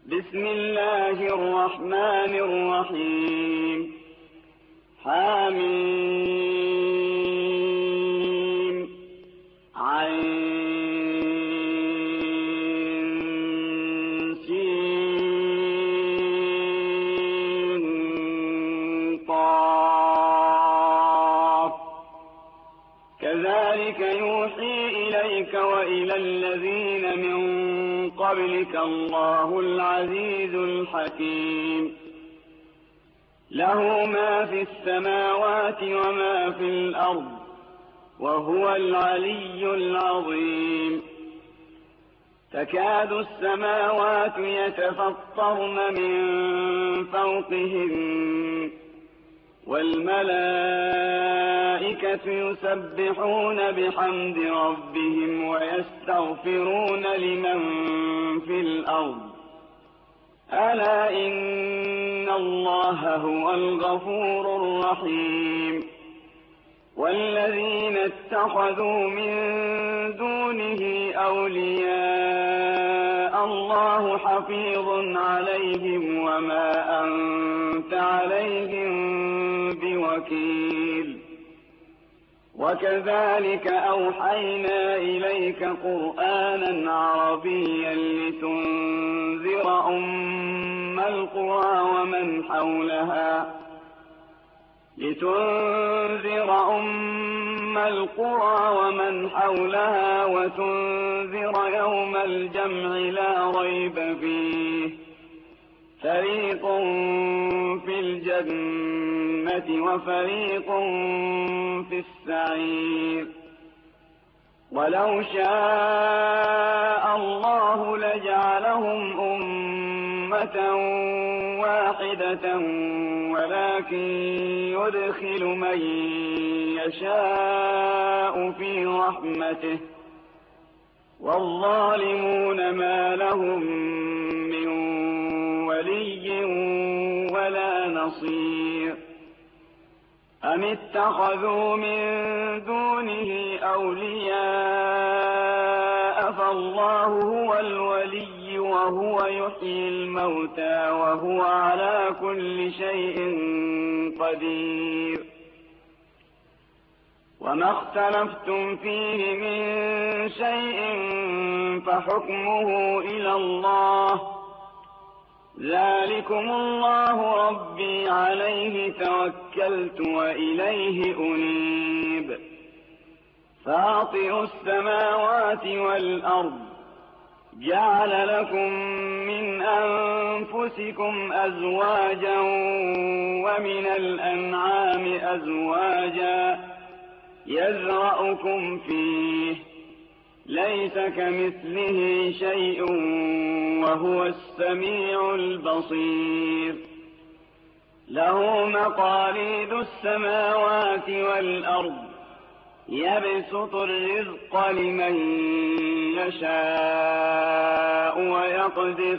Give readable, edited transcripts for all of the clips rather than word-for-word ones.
بسم الله الرحمن الرحيم حميم عين سين قاف كذلك يوحي إليك وإلى الذين من قبلك الله العزيز الحكيم له ما في السماوات وما في الأرض وهو العلي العظيم تكاد السماوات يتفطرن من فوقهن والملائكة يسبحون بحمد ربهم ويستغفرون لمن في الأرض ألا إن الله هو الغفور الرحيم والذين اتخذوا من دونه أولياء الله حفيظ عليهم وما أنت عليهم بوكيل وكذلك أوحينا إليك قرآنا عربيا لتنذر أم القرى ومن حولها وتنذر يوم الجمع لا ريب فيه فريق في الجنة وفريق في السعير ولو شاء الله لجعلهم أمة واحدة ولكن يدخل من يشاء في رحمته والظالمون ما لهم من ولي ولا نصير أم اتخذوا من دونه أولياء فالله هو الولي وهو يحيي الموتى وهو على كل شيء قدير وما اختلفتم فيه من شيء فحكمه إلى الله ذلكم الله ربي عليه توكلت وإليه أنيب فاطر السماوات والأرض جعل لكم من أنفسكم أزواجا ومن الأنعام أزواجا يزرعكم فيه ليس كمثله شيء وهو السميع البصير له مقاليد السماوات والأرض يبسط الرزق لمن يشاء ويقدر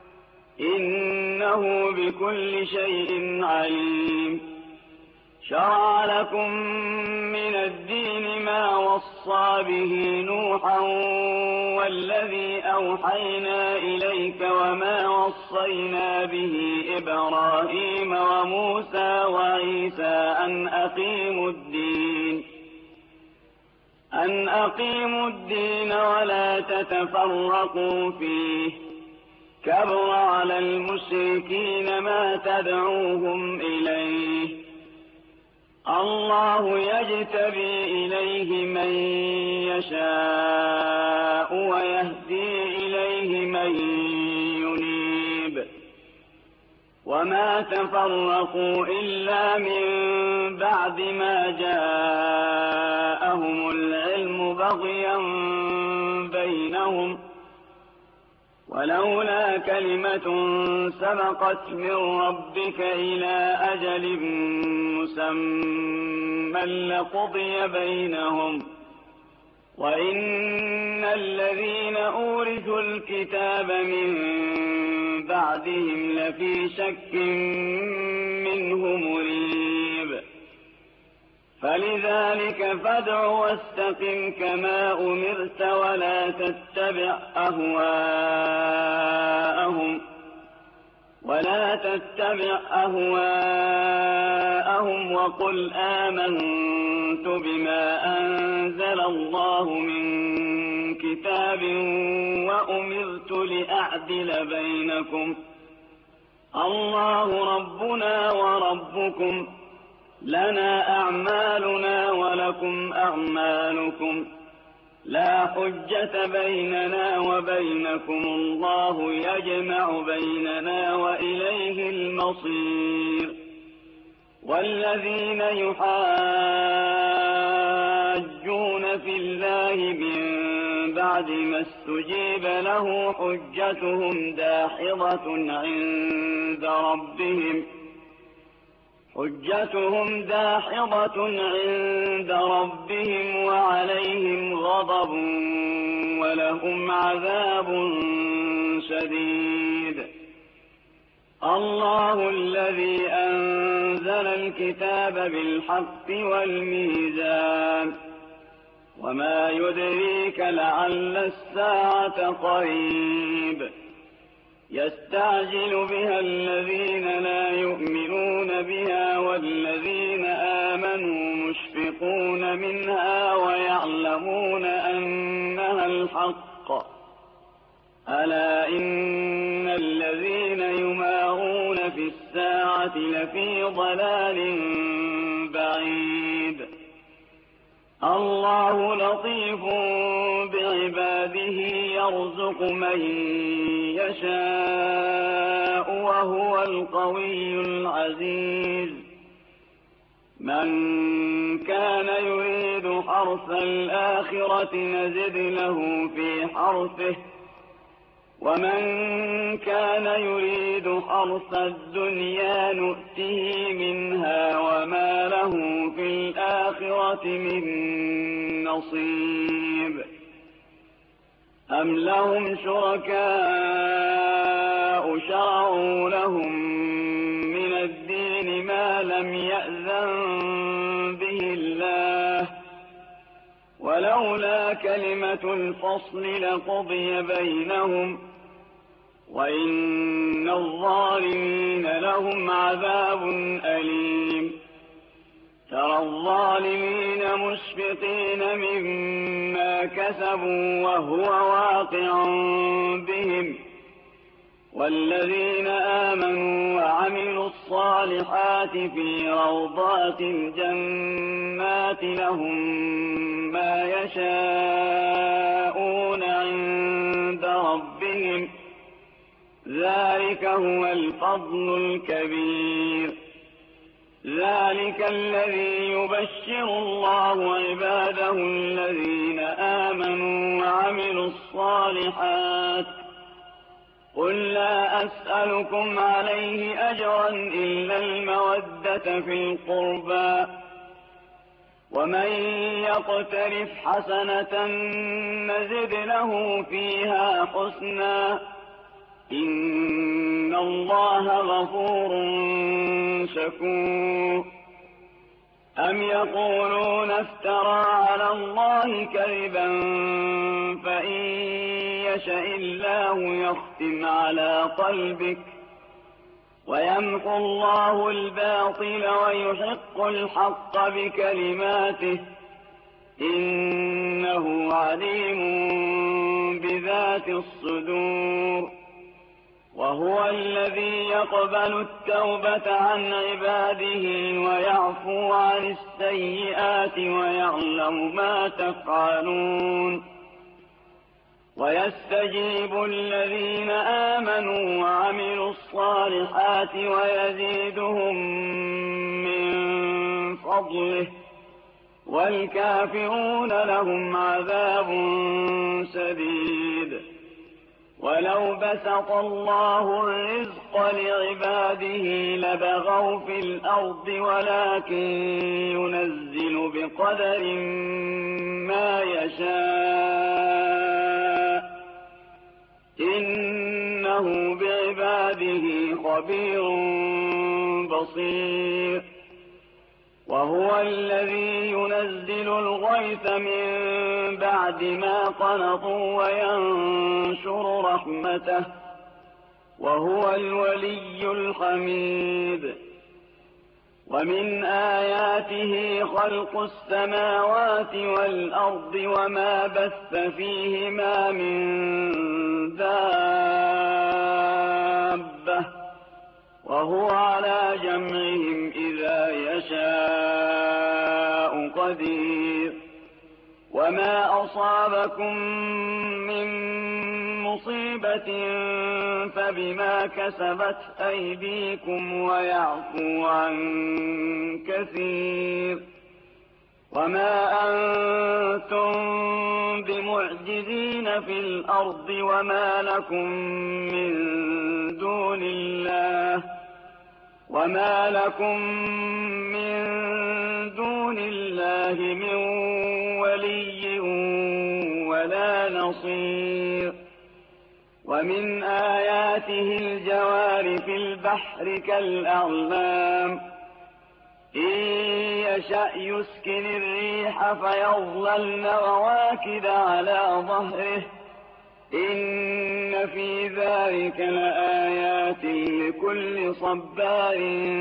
إنه بكل شيء عليم شرع لكم من الدين ما وصى به نوحا والذي أوحينا إليك وما وصينا به إبراهيم وموسى وعيسى أن أقيموا الدين ولا تتفرقوا فيه كبر على المشركين ما تدعوهم إليه الله يجتبي إليه من يشاء ويهدي إليه من ينيب وما تفرقوا إلا من بعد ما جاءهم العلم بغيا بينهم ولولا كلمة سبقت من ربك إلى أجل مسمى لقضي بينهم وإن الذين أورثوا الكتاب من بعدهم لفي شك منه مريب فلذلك فادع واستقم كما أمرت ولا تتبع أهواءهم تتبع أهواءهم وقل آمنت بما أنزل الله من كتاب وأمرت لأعدل بينكم الله ربنا وربكم لنا أعمالنا ولكم أعمالكم لا حجة بيننا وبينكم الله يجمع بيننا وإليه المصير. والذين يحاجون في الله من بعد ما استجيب له حجتهم داحضة عند ربهم وعليهم غضب ولهم عذاب شديد. الله الذي أنزل الكتاب بالحق والميزان وما يدريك لعل الساعة قريب. يستعجل بها الذين لا يؤمنون بها والذين آمنوا مشفقون منها ويعلمون أنها الحق. ألا إن الذين يمارون في الساعة لفي ضلال بعيد. الله لطيف بعباده يرزق من يشاء وهو القوي العزيز. من كان يريد حرث الآخرة نزد له في حرثه ومن كان يريد حرث الدنيا نؤته منها وما له في الآخرة من نصيب. أم لهم شركاء شرعوا لهم من الدين ما لم يأذن به الله ولولا كلمة الفصل لقضي بينهم وإن الظالمين لهم عذاب أليم. ترى الظالمين مشفقين مما كسبوا وهو واقع بهم والذين آمنوا وعملوا الصالحات في روضات الجنات لهم ما يشاءون عند ربهم ذلك هو الفضل الكبير. ذلك الذي يبشر الله عباده الذين آمنوا وعملوا الصالحات. قل لا أسألكم عليه أجرا إلا المودة في القربى ومن يقترف حسنة نزد له فيها حسنا إن الله غفور شكور. أم يقولون افترى على الله كذبا فإن يشاء الله يختم على قلبك ويمحو الله الباطل ويحق الحق بكلماته إنه عليم بذات الصدور. وهو الذي يقبل التوبة عن عباده ويعفو عن السيئات ويعلم ما تفعلون. ويستجيب الذين آمنوا وعملوا الصالحات ويزيدهم من فضله والكافرون لهم عذاب شديد. ولو بسط الله الرزق لعباده لبغوا في الأرض ولكن ينزل بقدر ما يشاء إنه بعباده خبير بصير. وهو الذي ينزل الغيث من بعد ما قنطوا وينشر رحمته وهو الولي الحميد. ومن آياته خلق السماوات والأرض وما بث فيهما من دابة وهو على جمعهم إذا يشاء قدير. وما أصابكم من مصيبة فبما كسبت أيديكم ويعفو عن كثير. وما أنتم بمعجزين في الأرض وما لكم من دون الله من ولي ولا نصير. ومن آياته الجوار في البحر كالأعلام إن يشأ يسكن الريح فيظللن رواكد على ظهره إن في ذلك لآيات لكل صبار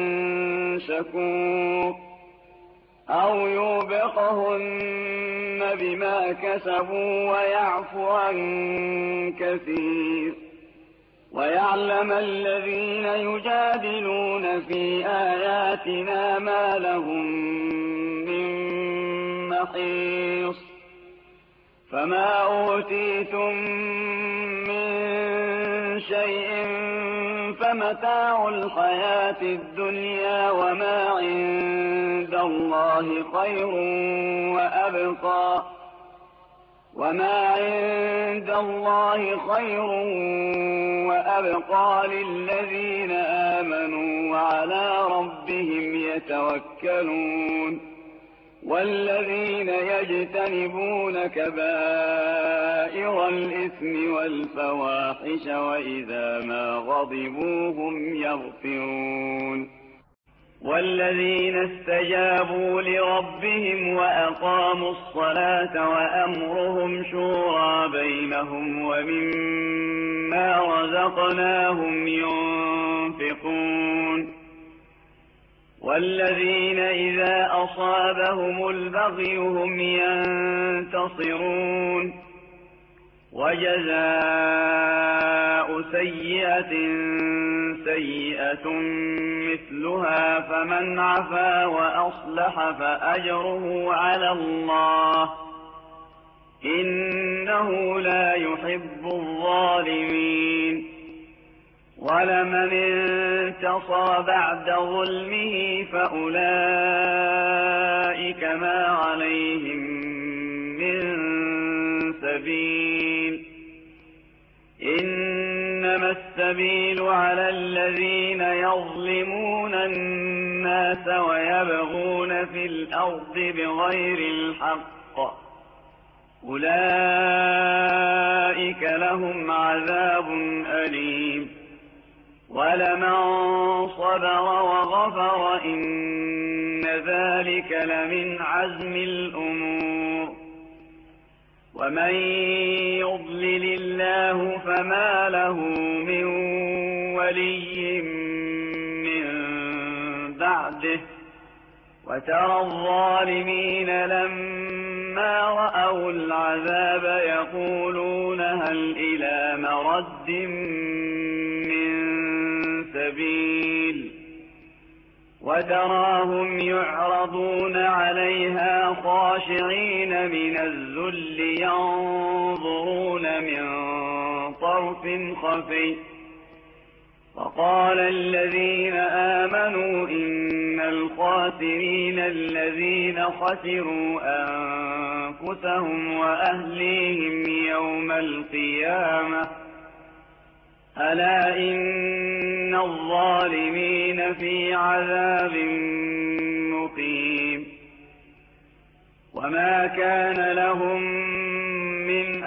شكور. أو يوبقهن بما كسبوا ويعفو عن كثير. ويعلم الذين يجادلون في آياتنا ما لهم من محيص. فما أوتيتم من شيء فمتاع الحياة الدنيا وما عند الله خير وأبقى للذين آمنوا وعلى ربهم يتوكلون. والذين يجتنبون كبائر الإثم والفواحش وإذا ما غضبوا هم يغفرون. والذين استجابوا لربهم وأقاموا الصلاة وأمرهم شورى بينهم ومما رزقناهم ينفقون. والذين إذا أصابهم البغي هم ينتصرون. وجزاء سيئة سيئة مثلها فمن عفا وأصلح فأجره على الله إنه لا يحب الظالمين. ولمن انتصر بعد ظلمه فأولئك ما عليهم من سبيل. إنما السبيل على الذين يظلمون الناس ويبغون في الأرض بغير الحق أولئك لهم عذاب أليم. ولمن صبر وغفر إن ذلك لمن عزم الأمور. ومن يضلل الله فما له من ولي من بعده. وترى الظالمين لما رأوا العذاب يقولون هل إلى مرد من سبيل. وتراهم يعرضون عليها خاشعين من الذل ينظرون من طرف خفي. وقال الذين آمنوا إن الخاسرين الذين خسروا أنفسهم وأهليهم يوم القيامة ألا إن الظالمين في عذاب مقيم. وما كان لهم من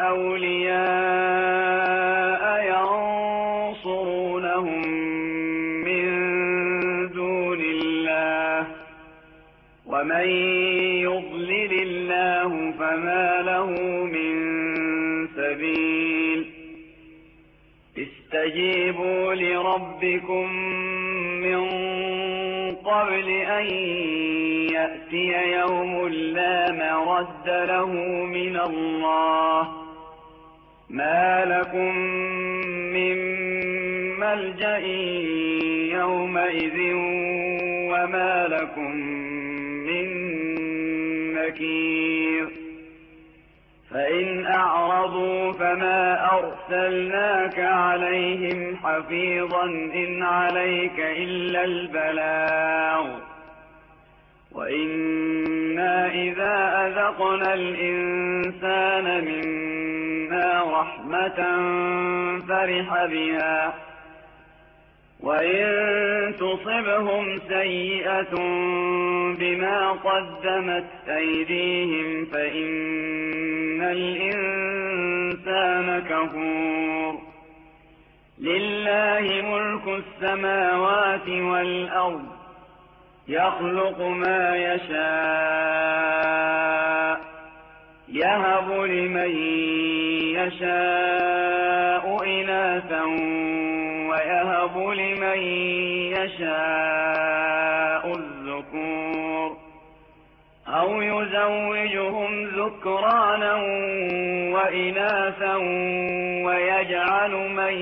أولياء ينصرونهم من دون الله ومن يضلل الله فما له من سبيل. استجيبوا لربكم من قبل أن يأتي يوم لا مرد له من الله ما لكم من ملجأ يومئذ وما لكم من نكير فإن أعرضوا فما أرسلناك عليهم حفيظا إن عليك إلا البلاغ وإنا إذا أذقنا الإنسان منا رحمة فرح بها وإن تصبهم سيئة بما قدمت أيديهم فإن الإنسان كفور لله ملك السماوات والأرض يخلق ما يشاء يهب لمن يشاء إناثا ويهب لمن يشاء الذكور أو يزوجهم ذكرانا وإناثا ويجعل من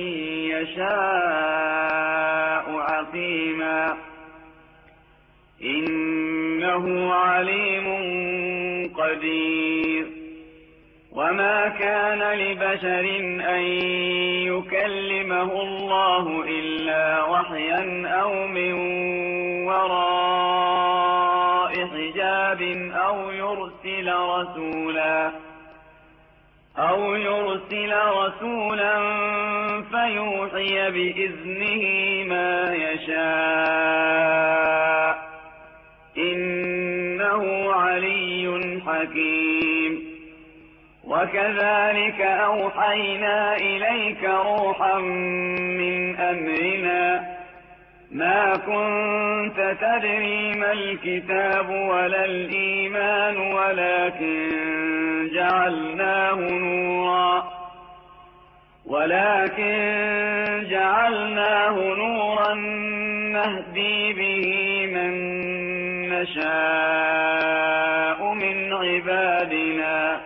يشاء عقيما إنه عليم قدير وما كان لبشر أن يكلمه الله إلا وحيا أو من وراء حجاب أو يرسل رسولا فيوحي بإذنه ما يشاء إنه علي حكيم وكذلك أوحينا إليك روحا من أمرنا ما كنت تدري ما الكتاب ولا الإيمان ولكن جعلناه نورا نهدي به من نشاء من عبادنا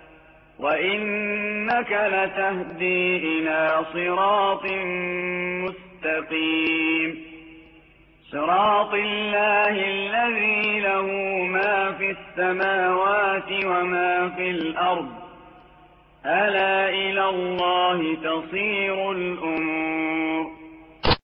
وإنك لتهدي إلى صراط مستقيم صراط الله الذي له ما في السماوات وما في الأرض ألا إلى الله تصير الأمور